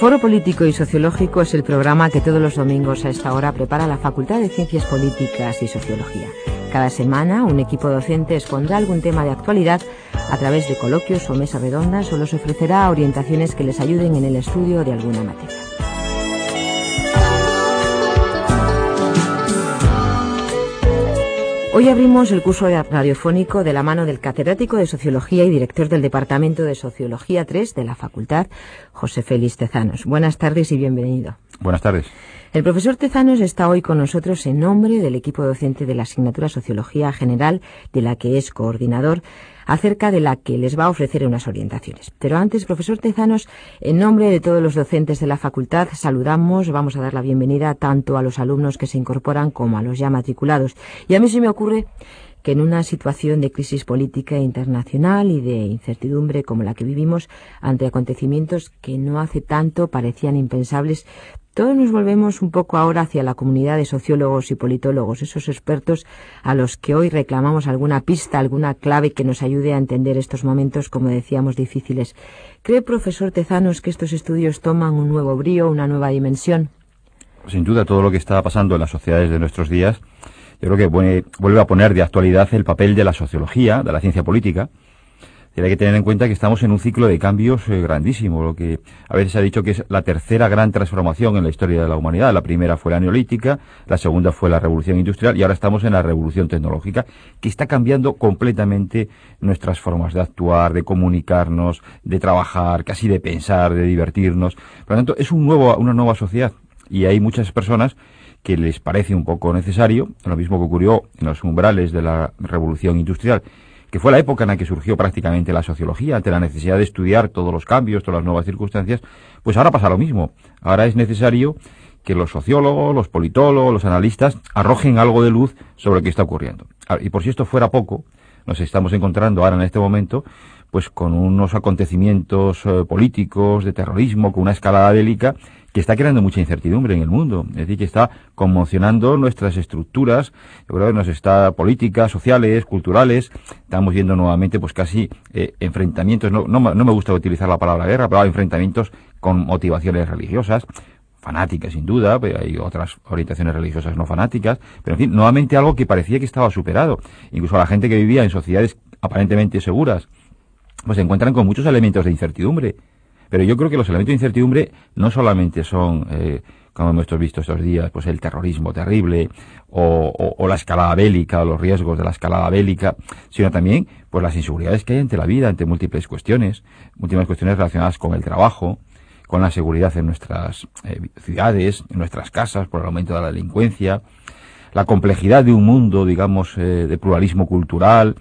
Foro Político y Sociológico es el programa que todos los domingos a esta hora prepara la Facultad de Ciencias Políticas y Sociología. Cada semana un equipo docente expondrá algún tema de actualidad a través de coloquios o mesas redondas o les ofrecerá orientaciones que les ayuden en el estudio de alguna materia. Hoy abrimos el curso radiofónico de la mano del catedrático de Sociología y director del Departamento de Sociología 3 de la Facultad, José Félix Tezanos. Buenas tardes y bienvenido. Buenas tardes. El profesor Tezanos está hoy con nosotros en nombre del equipo docente de la asignatura Sociología General, de la que es coordinador, acerca de la que les va a ofrecer unas orientaciones. Pero antes, profesor Tezanos, en nombre de todos los docentes de la facultad, vamos a dar la bienvenida tanto a los alumnos que se incorporan como a los ya matriculados. Y a mí se me ocurre que en una situación de crisis política internacional y de incertidumbre como la que vivimos, ante acontecimientos que no hace tanto parecían impensables, todos nos volvemos un poco ahora hacia la comunidad de sociólogos y politólogos, esos expertos a los que hoy reclamamos alguna pista, alguna clave que nos ayude a entender estos momentos, como decíamos, difíciles. ¿Cree, profesor Tezanos, que estos estudios toman un nuevo brío, una nueva dimensión? Sin duda, todo lo que está pasando en las sociedades de nuestros días, yo creo que vuelve a poner de actualidad el papel de la sociología, de la ciencia política. Y hay que tener en cuenta que estamos en un ciclo de cambios grandísimo, lo que a veces se ha dicho que es la tercera gran transformación en la historia de la humanidad. La primera fue la neolítica, la segunda fue la revolución industrial y ahora estamos en la revolución tecnológica, que está cambiando completamente nuestras formas de actuar, de comunicarnos, de trabajar, casi de pensar, de divertirnos. Por lo tanto, es una nueva sociedad y hay muchas personas que les parece un poco necesario, lo mismo que ocurrió en los umbrales de la revolución industrial, que fue la época en la que surgió prácticamente la sociología, ante la necesidad de estudiar todos los cambios, todas las nuevas circunstancias, pues ahora pasa lo mismo. Ahora es necesario que los sociólogos, los politólogos, los analistas arrojen algo de luz sobre lo que está ocurriendo. Y por si esto fuera poco, nos estamos encontrando ahora en este momento pues con unos acontecimientos políticos, de terrorismo, con una escalada bélica que está creando mucha incertidumbre en el mundo, es decir, que está conmocionando nuestras estructuras, yo creo que nos está políticas, sociales, culturales, estamos viendo nuevamente pues casi enfrentamientos, no me gusta utilizar la palabra guerra, pero enfrentamientos con motivaciones religiosas, fanáticas sin duda, pero hay otras orientaciones religiosas no fanáticas, pero en fin, nuevamente algo que parecía que estaba superado, incluso la gente que vivía en sociedades aparentemente seguras, pues se encuentran con muchos elementos de incertidumbre. Pero yo creo que los elementos de incertidumbre no solamente son, como hemos visto estos días, pues el terrorismo terrible o la escalada bélica, o los riesgos de la escalada bélica, sino también pues las inseguridades que hay ante la vida, ante múltiples cuestiones relacionadas con el trabajo, con la seguridad en nuestras ciudades, en nuestras casas, por el aumento de la delincuencia, la complejidad de un mundo, digamos, de pluralismo cultural.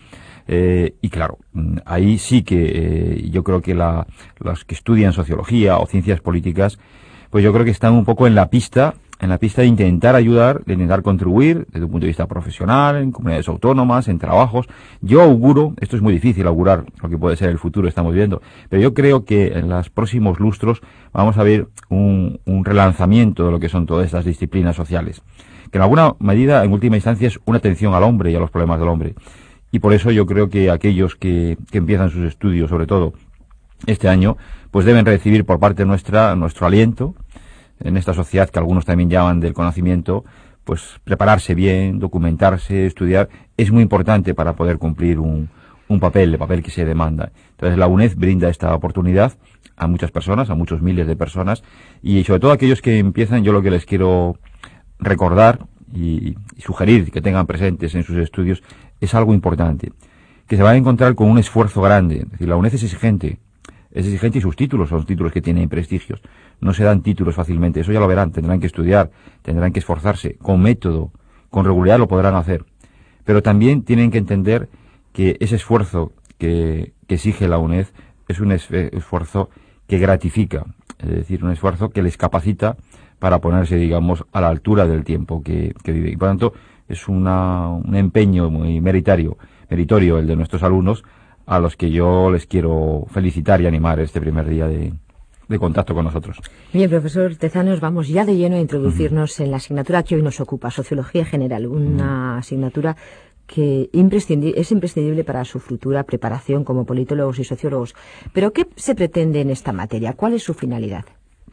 Y claro, ahí sí que yo creo que los que estudian sociología o ciencias políticas, pues yo creo que están un poco en la pista de intentar ayudar, de intentar contribuir desde un punto de vista profesional, en comunidades autónomas, en trabajos. Yo auguro, esto es muy difícil augurar lo que puede ser el futuro, estamos viendo, pero yo creo que en los próximos lustros vamos a ver un relanzamiento de lo que son todas estas disciplinas sociales, que en alguna medida, en última instancia, es una atención al hombre y a los problemas del hombre. Y por eso yo creo que aquellos que empiezan sus estudios, sobre todo este año, pues deben recibir por parte nuestra nuestro aliento en esta sociedad que algunos también llaman del conocimiento, pues prepararse bien, documentarse, estudiar, es muy importante para poder cumplir el papel que se demanda. Entonces la UNED brinda esta oportunidad a muchas personas, a muchos miles de personas, y sobre todo a aquellos que empiezan, yo lo que les quiero recordar y sugerir que tengan presentes en sus estudios es algo importante, que se van a encontrar con un esfuerzo grande. Es decir, la UNED es exigente y sus títulos son títulos que tienen prestigios. No se dan títulos fácilmente, eso ya lo verán, tendrán que estudiar, tendrán que esforzarse, con método, con regularidad lo podrán hacer. Pero también tienen que entender que ese esfuerzo que exige la UNED es un esfuerzo que gratifica, es decir, un esfuerzo que les capacita para ponerse, digamos, a la altura del tiempo que vive. Y por lo tanto, es un empeño muy meritorio el de nuestros alumnos, a los que yo les quiero felicitar y animar este primer día de contacto con nosotros. Bien, profesor Tezanos, vamos ya de lleno a introducirnos en la asignatura que hoy nos ocupa, Sociología General, una asignatura que es imprescindible para su futura preparación como politólogos y sociólogos. ¿Pero qué se pretende en esta materia? ¿Cuál es su finalidad?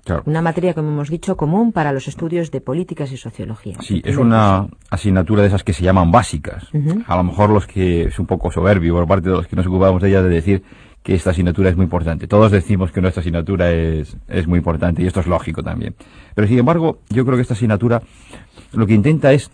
Claro. Una materia, como hemos dicho, común para los estudios de políticas y sociología. Sí, es una asignatura de esas que se llaman básicas. A lo mejor los que es un poco soberbio por parte de los que nos ocupamos de ella de decir que esta asignatura es muy importante. Todos decimos que nuestra asignatura es muy importante y esto es lógico también. Pero sin embargo, yo creo que esta asignatura lo que intenta es,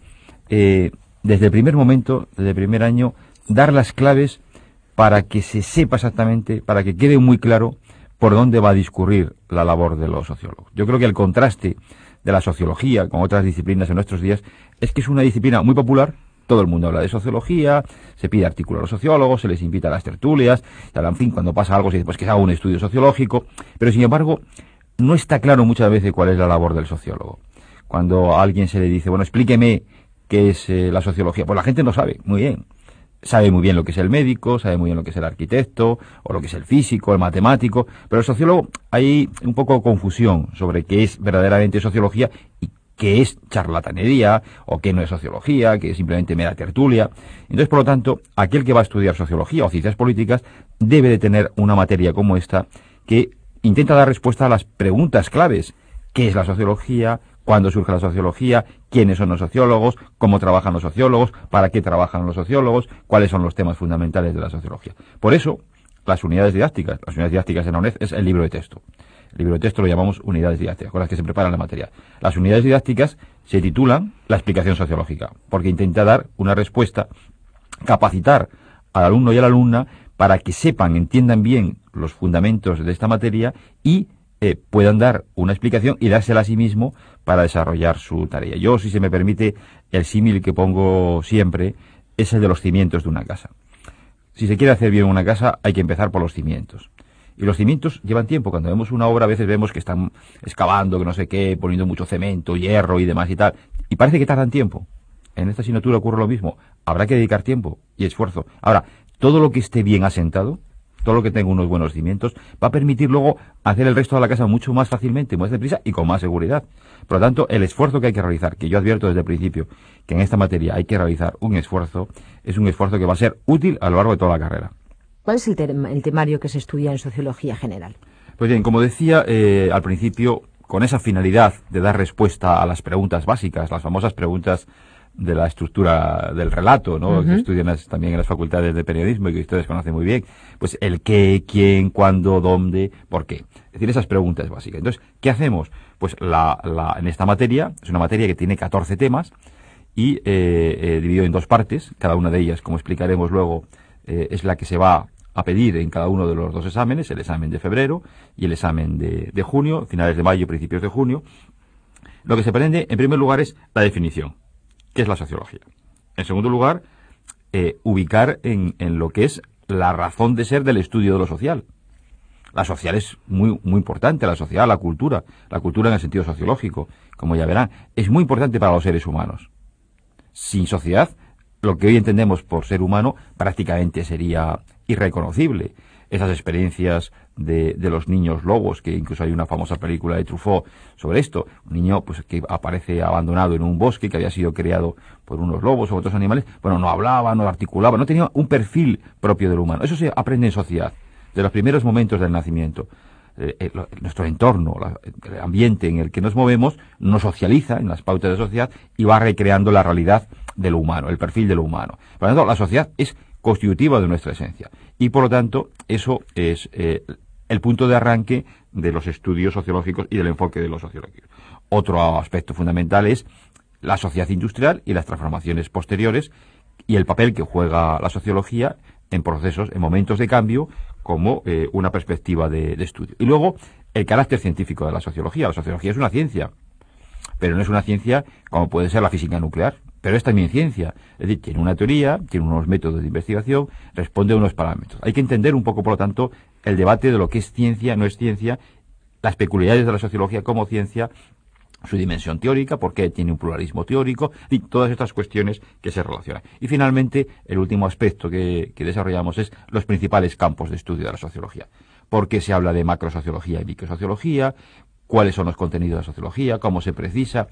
desde el primer momento, desde el primer año, dar las claves para que se sepa exactamente, para que quede muy claro por dónde va a discurrir la labor de los sociólogos. Yo creo que el contraste de la sociología con otras disciplinas en nuestros días es que es una disciplina muy popular. Todo el mundo habla de sociología, se pide artículos a los sociólogos, se les invita a las tertulias, y en fin, cuando pasa algo se dice pues que se haga un estudio sociológico, pero sin embargo no está claro muchas veces cuál es la labor del sociólogo. Cuando a alguien se le dice, bueno, explíqueme qué es la sociología, pues la gente no sabe muy bien. Sabe muy bien lo que es el médico, sabe muy bien lo que es el arquitecto, o lo que es el físico, el matemático, pero el sociólogo hay un poco de confusión sobre qué es verdaderamente sociología y qué es charlatanería, o qué no es sociología, qué es simplemente mera tertulia. Entonces, por lo tanto, aquel que va a estudiar sociología o ciencias políticas debe de tener una materia como esta que intenta dar respuesta a las preguntas claves. ¿Qué es la sociología? ¿Cuándo surge la sociología? ¿Quiénes son los sociólogos? ¿Cómo trabajan los sociólogos? ¿Para qué trabajan los sociólogos? ¿Cuáles son los temas fundamentales de la sociología? Por eso, las unidades didácticas en la UNED es el libro de texto. El libro de texto lo llamamos unidades didácticas, con las que se prepara la materia. Las unidades didácticas se titulan la explicación sociológica, porque intenta dar una respuesta, capacitar al alumno y a la alumna para que sepan, entiendan bien los fundamentos de esta materia y puedan dar una explicación y dársela a sí mismo para desarrollar su tarea. Yo, si se me permite, el símil que pongo siempre es el de los cimientos de una casa. Si se quiere hacer bien una casa, hay que empezar por los cimientos. Y los cimientos llevan tiempo. Cuando vemos una obra, a veces vemos que están excavando, que no sé qué, poniendo mucho cemento, hierro y demás y tal. Y parece que tardan tiempo. En esta asignatura ocurre lo mismo. Habrá que dedicar tiempo y esfuerzo. Ahora, todo lo que esté bien asentado, todo lo que tenga unos buenos cimientos, va a permitir luego hacer el resto de la casa mucho más fácilmente, más deprisa y con más seguridad. Por lo tanto, el esfuerzo que hay que realizar, que yo advierto desde el principio, que en esta materia hay que realizar un esfuerzo, es un esfuerzo que va a ser útil a lo largo de toda la carrera. ¿Cuál es el temario que se estudia en sociología general? Pues bien, como decía al principio, con esa finalidad de dar respuesta a las preguntas básicas, las famosas preguntas de la estructura del relato, ¿no? Que estudian también en las facultades de periodismo y que ustedes conocen muy bien, pues el qué, quién, cuándo, dónde, por qué. Es decir, esas preguntas básicas. Entonces, ¿qué hacemos? Pues en esta materia, es una materia que tiene 14 temas y dividido en dos partes, cada una de ellas, como explicaremos luego, es la que se va a pedir en cada uno de los dos exámenes, el examen de febrero y el examen de junio, finales de mayo, principios de junio. Lo que se pretende, en primer lugar, es la definición. ¿Qué es la sociología? En segundo lugar, ubicar en lo que es la razón de ser del estudio de lo social. La social es muy importante, la sociedad, la cultura en el sentido sociológico, como ya verán, es muy importante para los seres humanos. Sin sociedad, lo que hoy entendemos por ser humano prácticamente sería irreconocible. Esas experiencias de los niños lobos, que incluso hay una famosa película de Truffaut sobre esto, un niño pues que aparece abandonado en un bosque que había sido creado por unos lobos o otros animales, bueno, no hablaba, no articulaba, no tenía un perfil propio del humano. Eso se aprende en sociedad, de los primeros momentos del nacimiento. Nuestro entorno, el ambiente en el que nos movemos, nos socializa en las pautas de sociedad y va recreando la realidad de lo humano, el perfil de lo humano. Por lo tanto, la sociedad es constitutiva de nuestra esencia y, por lo tanto, eso es el punto de arranque de los estudios sociológicos y del enfoque de los sociológicos. Otro aspecto fundamental es la sociedad industrial y las transformaciones posteriores y el papel que juega la sociología en procesos, en momentos de cambio, como una perspectiva de estudio. Y luego, el carácter científico de la sociología. La sociología es una ciencia, pero no es una ciencia como puede ser la física nuclear, pero es también ciencia. Es decir, tiene una teoría, tiene unos métodos de investigación, responde a unos parámetros. Hay que entender un poco, por lo tanto, el debate de lo que es ciencia, no es ciencia, las peculiaridades de la sociología como ciencia, su dimensión teórica, por qué tiene un pluralismo teórico, y todas estas cuestiones que se relacionan. Y finalmente, el último aspecto que desarrollamos es los principales campos de estudio de la sociología. ¿Por qué se habla de macrosociología y microsociología? ¿Cuáles son los contenidos de la sociología? ¿Cómo se precisa?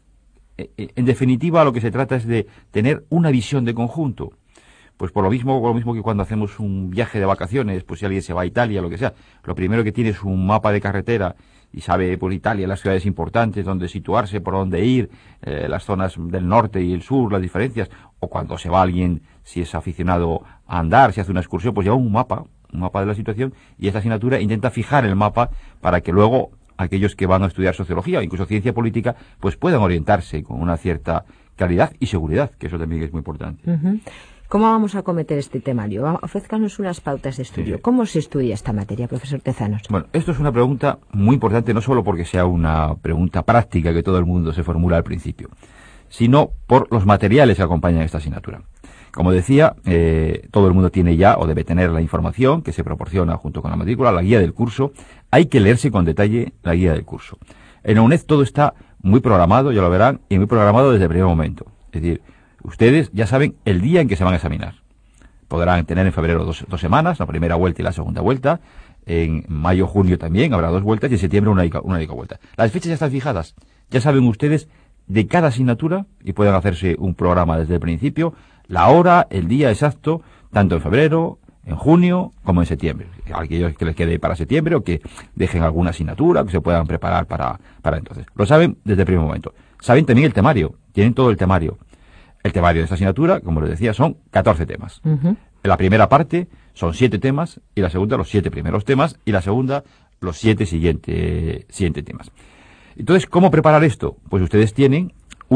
En definitiva, lo que se trata es de tener una visión de conjunto. Pues por lo mismo que cuando hacemos un viaje de vacaciones, pues si alguien se va a Italia, lo que sea, lo primero que tiene es un mapa de carretera y sabe por Italia las ciudades importantes, dónde situarse, por dónde ir, las zonas del norte y el sur, las diferencias, o cuando se va alguien, si es aficionado a andar, si hace una excursión, pues lleva un mapa de la situación, y esta asignatura intenta fijar el mapa para que luego aquellos que van a estudiar sociología o incluso ciencia política, pues puedan orientarse con una cierta claridad y seguridad, que eso también es muy importante. ¿Cómo vamos a acometer este temario? Ofrézcanos unas pautas de estudio. Sí. ¿Cómo se estudia esta materia, profesor Tezanos? Bueno, esto es una pregunta muy importante, no solo porque sea una pregunta práctica que todo el mundo se formula al principio, sino por los materiales que acompañan esta asignatura. Como decía, todo el mundo tiene ya o debe tener la información que se proporciona junto con la matrícula, la guía del curso. Hay que leerse con detalle la guía del curso. En la UNED todo está muy programado, ya lo verán, y muy programado desde el primer momento. Es decir, ustedes ya saben el día en que se van a examinar. Podrán tener en febrero dos semanas, la primera vuelta y la segunda vuelta. En mayo, junio también habrá 2 vueltas y en septiembre una única vuelta. Las fechas ya están fijadas. Ya saben ustedes de cada asignatura y pueden hacerse un programa desde el principio, la hora, el día exacto, tanto en febrero, en junio, como en septiembre. Aquellos que les quede para septiembre o que dejen alguna asignatura, que se puedan preparar para entonces. Lo saben desde el primer momento. Saben también el temario. Tienen todo el temario. El temario de esta asignatura, como les decía, son 14 temas. En la primera parte son 7 temas, y la segunda los 7 primeros temas, y la segunda los 7 siguientes temas. Entonces, ¿cómo preparar esto? Pues ustedes tienen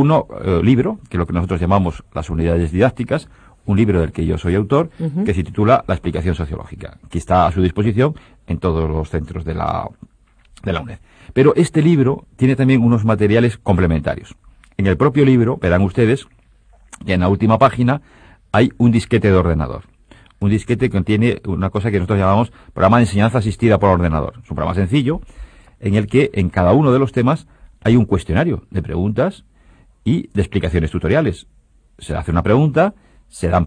libro, que es lo que nosotros llamamos las unidades didácticas, un libro del que yo soy autor, que se titula La explicación sociológica, que está a su disposición en todos los centros de la UNED. Pero este libro tiene también unos materiales complementarios. En el propio libro, verán ustedes, que en la última página hay un disquete de ordenador. Un disquete que contiene una cosa que nosotros llamamos programa de enseñanza asistida por ordenador. Es un programa sencillo en el que en cada uno de los temas hay un cuestionario de preguntas y de explicaciones tutoriales. Se hace una pregunta, se dan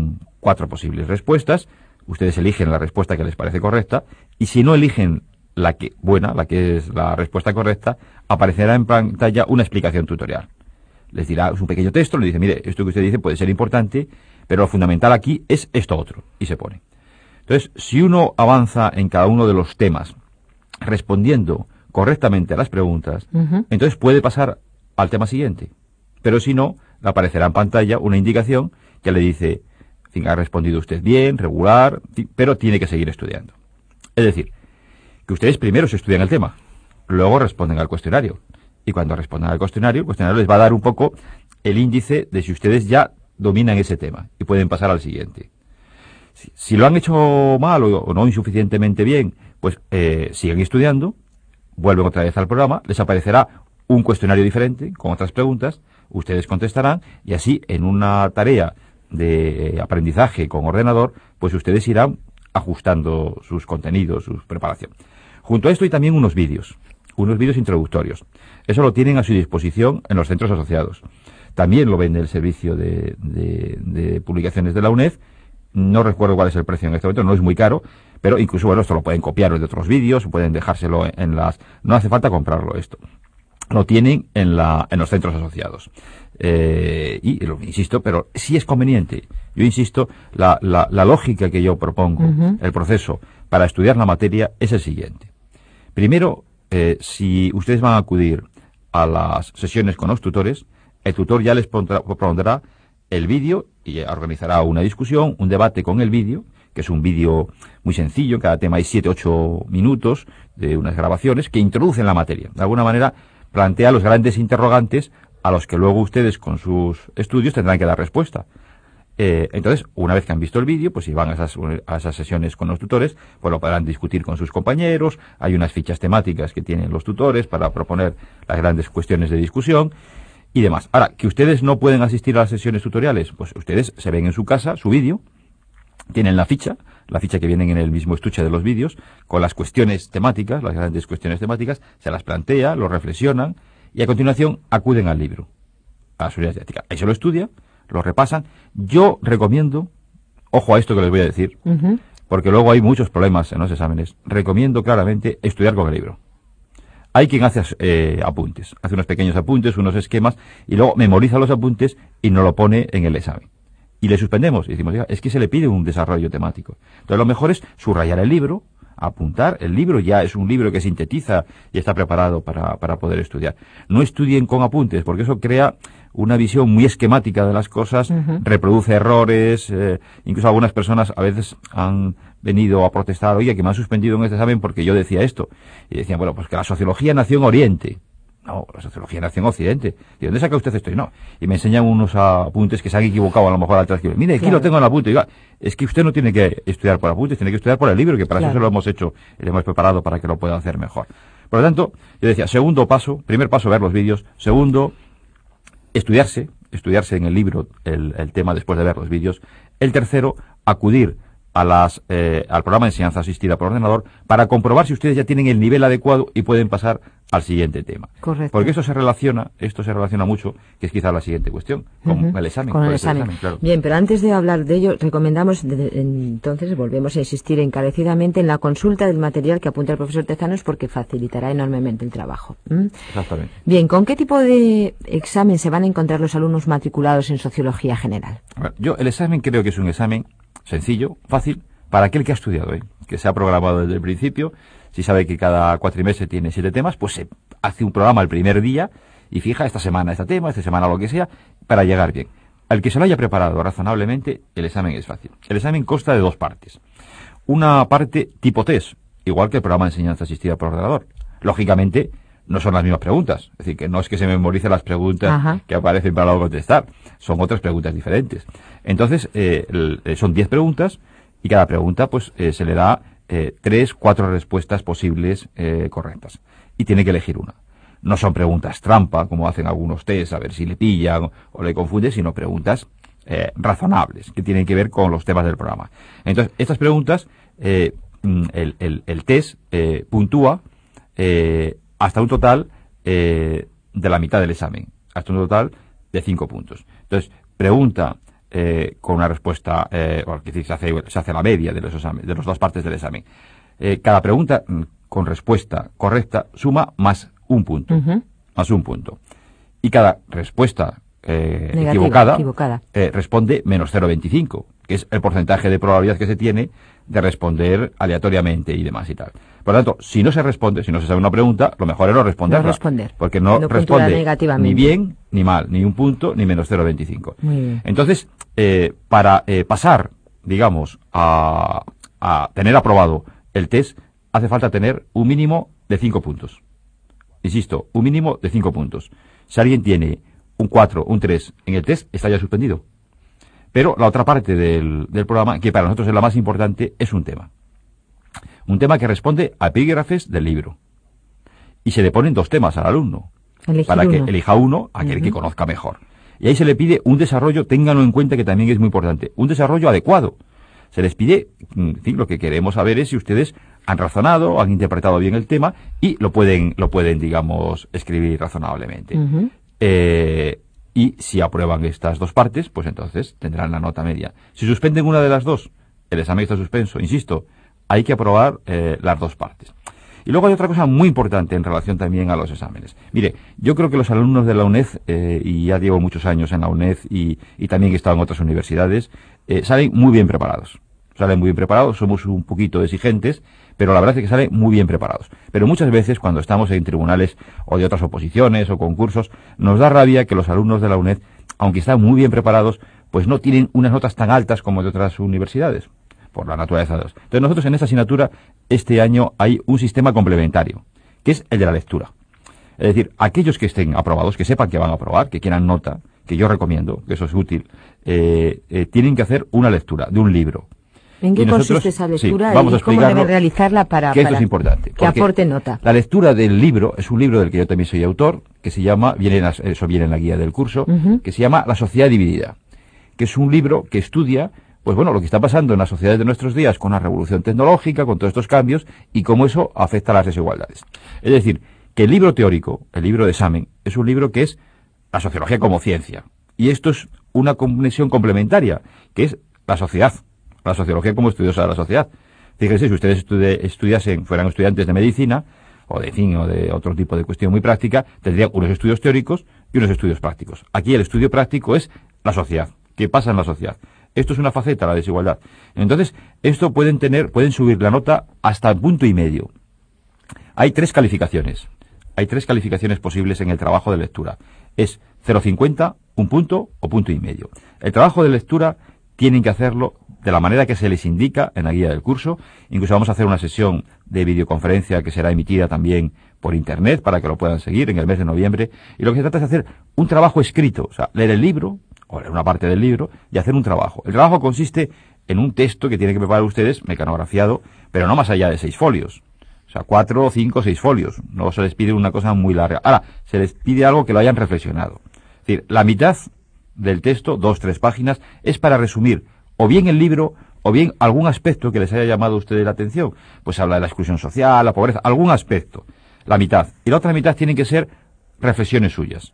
4 posibles respuestas, ustedes eligen la respuesta que les parece correcta, y si no eligen la que es la respuesta correcta, aparecerá en pantalla una explicación tutorial. Les dirá, es un pequeño texto, le dice, mire, esto que usted dice puede ser importante, pero lo fundamental aquí es esto otro, y se pone. Entonces, si uno avanza en cada uno de los temas, respondiendo correctamente a las preguntas, entonces puede pasar al tema siguiente. Pero si no, le aparecerá en pantalla una indicación que le dice, en fin, ha respondido usted bien, regular, pero tiene que seguir estudiando. Es decir, que ustedes primero se estudian el tema, luego responden al cuestionario. Y cuando respondan al cuestionario, el cuestionario les va a dar un poco el índice de si ustedes ya dominan ese tema y pueden pasar al siguiente. Si lo han hecho mal o no insuficientemente bien, pues siguen estudiando, vuelven otra vez al programa, les aparecerá un cuestionario diferente con otras preguntas, ustedes contestarán y así en una tarea de aprendizaje con ordenador, pues ustedes irán ajustando sus contenidos, su preparación. Junto a esto hay también unos vídeos introductorios. Eso lo tienen a su disposición en los centros asociados. También lo vende el servicio de publicaciones de la UNED. No recuerdo cuál es el precio en este momento, no es muy caro, pero incluso, bueno, esto lo pueden copiar de otros vídeos, pueden dejárselo no hace falta comprarlo esto. Lo tienen en los centros asociados. Insisto, pero sí es conveniente. Yo insisto, la lógica que yo propongo, el proceso para estudiar la materia es el siguiente. Primero, si ustedes van a acudir a las sesiones con los tutores, el tutor ya les pondrá el vídeo y organizará una discusión, un debate con el vídeo, que es un vídeo muy sencillo, en cada tema hay 7-8 minutos de unas grabaciones que introducen la materia. De alguna manera plantea los grandes interrogantes a los que luego ustedes con sus estudios tendrán que dar respuesta. Entonces, una vez que han visto el vídeo, pues si van a esas sesiones con los tutores, pues lo podrán discutir con sus compañeros. Hay unas fichas temáticas que tienen los tutores para proponer las grandes cuestiones de discusión y demás. Ahora, que ustedes no pueden asistir a las sesiones tutoriales, pues ustedes se ven en su casa su vídeo, tienen la ficha que vienen en el mismo estuche de los vídeos, con las cuestiones temáticas, las grandes cuestiones temáticas, se las plantea, lo reflexionan y a continuación acuden al libro, a las unidades didácticas. Ahí se lo estudia, lo repasan. Yo recomiendo, ojo a esto que les voy a decir, porque luego hay muchos problemas en los exámenes, recomiendo claramente estudiar con el libro. Hay quien hace apuntes, hace unos pequeños apuntes, unos esquemas, y luego memoriza los apuntes y no lo pone en el examen. Y le suspendemos, y decimos, es que se le pide un desarrollo temático. Entonces lo mejor es subrayar el libro, apuntar. El libro ya es un libro que sintetiza y está preparado para poder estudiar. No estudien con apuntes, porque eso crea una visión muy esquemática de las cosas, reproduce errores, incluso algunas personas a veces han venido a protestar, oye, que me han suspendido en este examen porque yo decía esto. Y decían, bueno, pues que la sociología nació en Oriente. No, la sociología nació en Occidente. ¿De dónde saca usted esto? Y no. Y me enseñan unos apuntes que se han equivocado a lo mejor al transcribir. Mire, aquí lo tengo en el apunte. Y digo, es que usted no tiene que estudiar por apuntes, tiene que estudiar por el libro, que para eso se lo hemos hecho y lo hemos preparado para que lo pueda hacer mejor. Por lo tanto, yo decía, segundo paso, primer paso, ver los vídeos. Segundo, estudiarse en el libro el tema después de ver los vídeos. El tercero, acudir al programa de enseñanza asistida por ordenador para comprobar si ustedes ya tienen el nivel adecuado y pueden pasar al siguiente tema. Correcto. Porque esto se relaciona mucho, que es quizás la siguiente cuestión, con el examen. Con el examen, claro. Bien, pero antes de hablar de ello, recomendamos, entonces, volvemos a insistir encarecidamente en la consulta del material que apunta el profesor Tezanos, porque facilitará enormemente el trabajo. Exactamente. Bien, ¿con qué tipo de examen se van a encontrar los alumnos matriculados en Sociología General? Bueno, yo el examen creo que es un examen sencillo, fácil, para aquel que ha estudiado, que se ha programado desde el principio. Si sabe que cada cuatrimestre tiene 7 temas, pues se hace un programa el primer día y fija esta semana este tema, esta semana lo que sea, para llegar bien. Al que se lo haya preparado razonablemente, el examen es fácil. El examen consta de 2 partes. Una parte tipo test, igual que el programa de enseñanza asistida por ordenador. Lógicamente, no son las mismas preguntas. Es decir, que no es que se memorice las preguntas que aparecen para luego contestar. Son otras preguntas diferentes. Entonces, son 10 preguntas y cada pregunta pues se le da 3, 4 respuestas posibles correctas. Y tiene que elegir una. No son preguntas trampa, como hacen algunos test, a ver si le pillan o le confunden, sino preguntas razonables, que tienen que ver con los temas del programa. Entonces, estas preguntas, el test puntúa hasta un total de la mitad del examen, hasta un total de 5 puntos. Entonces, pregunta con una respuesta, se hace la media de las 2 partes del examen. Cada pregunta con respuesta correcta suma más un punto. Más un punto. Y cada respuesta equivocada. Responde menos 0,25, que es el porcentaje de probabilidad que se tiene de responder aleatoriamente y demás y tal. Por lo tanto, si no se responde, si no se sabe una pregunta, lo mejor es no responderla. No responder. Porque no responde ni bien ni mal, ni un punto, ni menos 0,25. Entonces, para pasar, digamos, a tener aprobado el test, hace falta tener un mínimo de 5 puntos. Insisto, un mínimo de 5 puntos. Si alguien tiene un 4, un 3 en el test, está ya suspendido. Pero la otra parte del programa, que para nosotros es la más importante, es un tema. Un tema que responde a epígrafes del libro. Y se le ponen 2 temas al alumno. Para que elija uno, aquel que conozca mejor. Y ahí se le pide un desarrollo, ténganlo en cuenta que también es muy importante, un desarrollo adecuado. Se les pide, en fin, lo que queremos saber es si ustedes han razonado, han interpretado bien el tema y lo pueden, digamos, escribir razonablemente. Y si aprueban estas 2 partes, pues entonces tendrán la nota media. Si suspenden una de las 2, el examen está suspenso. Insisto, hay que aprobar las 2 partes. Y luego hay otra cosa muy importante en relación también a los exámenes. Mire, yo creo que los alumnos de la UNED, y ya llevo muchos años en la UNED y también he estado en otras universidades, salen muy bien preparados. Somos un poquito exigentes, pero la verdad es que salen muy bien preparados. Pero muchas veces cuando estamos en tribunales o de otras oposiciones o concursos, nos da rabia que los alumnos de la UNED, aunque están muy bien preparados, pues no tienen unas notas tan altas como de otras universidades, por la naturaleza de los. Entonces nosotros en esta asignatura, este año hay un sistema complementario, que es el de la lectura. Es decir, aquellos que estén aprobados, que sepan que van a aprobar, que quieran nota, que yo recomiendo, que eso es útil, tienen que hacer una lectura de un libro. ¿En qué consiste esa lectura y cómo deben realizarla para esto es importante, que aporte nota? La lectura del libro es un libro del que yo también soy autor, que se llama, eso viene en la guía del curso, que se llama La sociedad dividida, que es un libro que estudia, pues bueno, lo que está pasando en las sociedades de nuestros días con la revolución tecnológica, con todos estos cambios y cómo eso afecta a las desigualdades. Es decir, que el libro teórico, el libro de examen, es un libro que es la sociología como ciencia. Y esto es una conexión complementaria, que es la sociedad. La sociología como estudiosa de la sociedad. Fíjense, si ustedes fueran estudiantes de medicina o de otro tipo de cuestión muy práctica, tendrían unos estudios teóricos y unos estudios prácticos. Aquí el estudio práctico es la sociedad. ¿Qué pasa en la sociedad? Esto es una faceta, la desigualdad. Entonces, esto pueden subir la nota hasta 1,5. Hay 3 calificaciones. Hay 3 calificaciones posibles en el trabajo de lectura. Es 0,50, 1 punto o 1,5. El trabajo de lectura tienen que hacerlo de la manera que se les indica en la guía del curso. Incluso vamos a hacer una sesión de videoconferencia que será emitida también por internet para que lo puedan seguir en el mes de noviembre. Y lo que se trata es hacer un trabajo escrito, o sea, leer el libro, o leer una parte del libro, y hacer un trabajo. El trabajo consiste en un texto que tienen que preparar ustedes, mecanografiado, pero no más allá de 6 folios. O sea, 4, 5, 6 folios. No se les pide una cosa muy larga. Ahora, se les pide algo que lo hayan reflexionado. Es decir, la mitad del texto, 2, 3 páginas, es para resumir o bien el libro, o bien algún aspecto que les haya llamado a ustedes la atención. Pues habla de la exclusión social, la pobreza, algún aspecto. La mitad. Y la otra mitad tienen que ser reflexiones suyas.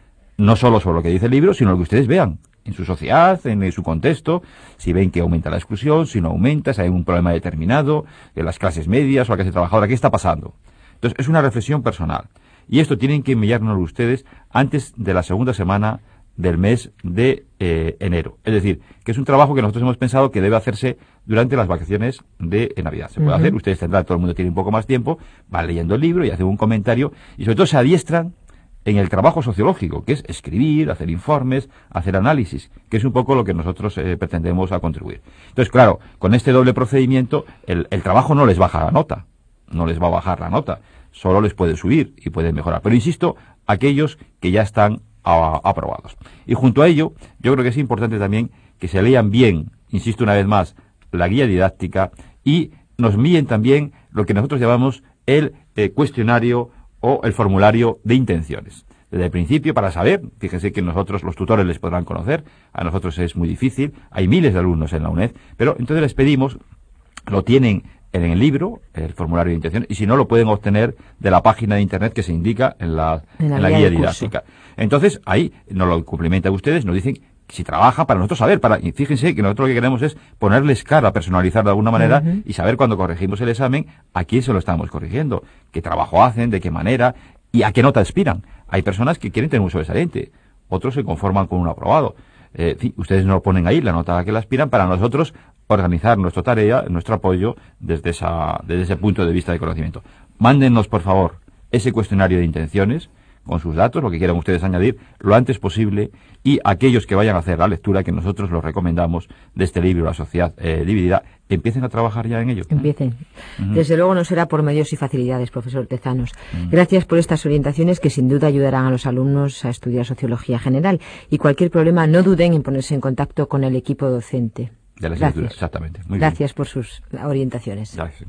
No solo sobre lo que dice el libro, sino lo que ustedes vean en su sociedad, en su contexto, si ven que aumenta la exclusión, si no aumenta, si hay un problema determinado, en las clases medias o la clase trabajadora, ¿qué está pasando? Entonces, es una reflexión personal. Y esto tienen que enviárnoslo ustedes antes de la segunda semana del mes de enero. Es decir, que es un trabajo que nosotros hemos pensado que debe hacerse durante las vacaciones de Navidad. Se puede hacer, ustedes tendrán, todo el mundo tiene un poco más tiempo, van leyendo el libro y hacen un comentario, y sobre todo se adiestran en el trabajo sociológico, que es escribir, hacer informes, hacer análisis, que es un poco lo que nosotros pretendemos a contribuir. Entonces, claro, con este doble procedimiento, el trabajo no les baja la nota, no les va a bajar la nota, solo les puede subir y pueden mejorar. Pero insisto, aquellos que ya están aprobados. Y junto a ello, yo creo que es importante también que se lean bien, insisto una vez más, la guía didáctica y nos envíen también lo que nosotros llamamos el cuestionario o el formulario de intenciones. Desde el principio, para saber, fíjense que nosotros, los tutores, les podrán conocer, a nosotros es muy difícil, hay miles de alumnos en la UNED, pero entonces les pedimos, lo tienen en el libro, el formulario de intenciones, y si no, lo pueden obtener de la página de internet que se indica en la guía didáctica. Entonces, ahí nos lo cumplimentan ustedes, nos dicen si trabaja para nosotros saber, y fíjense que nosotros lo que queremos es ponerles cara, personalizar de alguna manera y saber cuando corregimos el examen a quién se lo estamos corrigiendo, qué trabajo hacen, de qué manera y a qué nota aspiran. Hay personas que quieren tener un sobresaliente, otros se conforman con un aprobado. Ustedes nos lo ponen ahí, la nota a la que le aspiran, para nosotros organizar nuestra tarea, nuestro apoyo desde ese punto de vista de conocimiento. Mándennos, por favor, ese cuestionario de intenciones con sus datos, lo que quieran ustedes añadir, lo antes posible, y aquellos que vayan a hacer la lectura, que nosotros los recomendamos, de este libro, La Sociedad Dividida, empiecen a trabajar ya en ello. Empiecen. Desde luego no será por medios y facilidades, profesor Tezanos. Gracias por estas orientaciones que sin duda ayudarán a los alumnos a estudiar Sociología General, y cualquier problema no duden en ponerse en contacto con el equipo docente. De la asignatura, exactamente. Muy Gracias bien. por sus orientaciones. Gracias.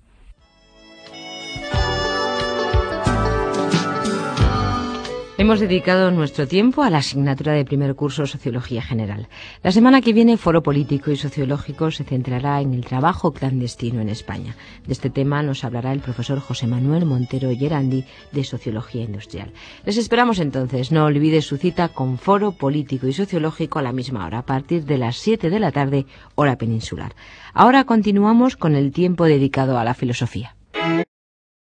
Hemos dedicado nuestro tiempo a la asignatura de primer curso Sociología General. La semana que viene, Foro Político y Sociológico se centrará en el trabajo clandestino en España. De este tema nos hablará el profesor José Manuel Montero Gerandi, de Sociología Industrial. Les esperamos entonces. No olvide su cita con Foro Político y Sociológico a la misma hora, a partir de las 7 de la tarde, hora peninsular. Ahora continuamos con el tiempo dedicado a la filosofía.